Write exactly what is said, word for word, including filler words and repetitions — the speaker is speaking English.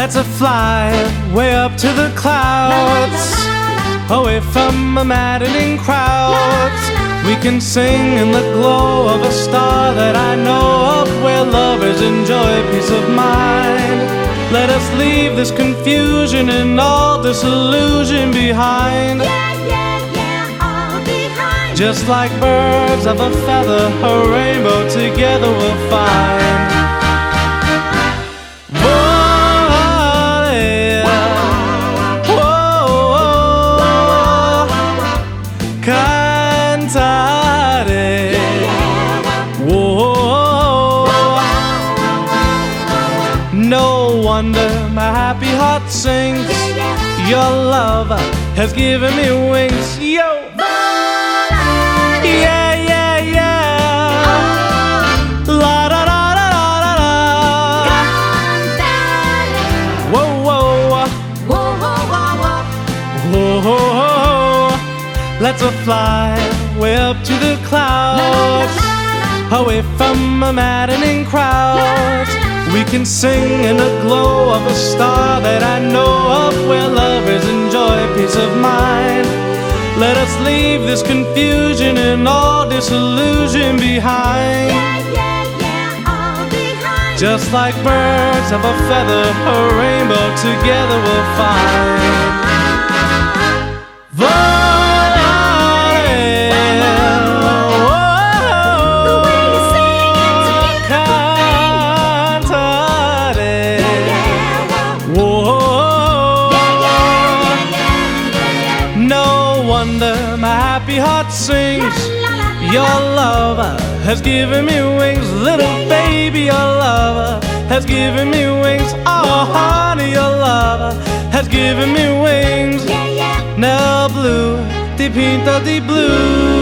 Let's a fly way up to the clouds, away from the maddening crowds. We can sing in the glow of a star that I know of, where lovers enjoy peace of mind. Let us leave this confusion and all disillusion behind. Yeah, yeah, yeah, all behind. Just like birds of a feather, a rainbow together we'll find. Cantare, whoa. No wonder my happy heart sings. Your love has given me wings. Yo, yeah, yeah, yeah. La da da da da da. Whoa, whoa, whoa, whoa. Let's a fly way up to the clouds, away from a maddening crowd. We can sing in the glow of a star that I know of, where lovers enjoy peace of mind. Let us leave this confusion and all disillusion behind. Yeah, yeah, yeah, all behind. Just like birds of a feather, a rainbow together we'll find. No wonder my happy heart sings. Your lover has given me wings. Little baby, your lover has given me wings. Oh honey, your lover has given me wings. Nel blu dipinto di blu.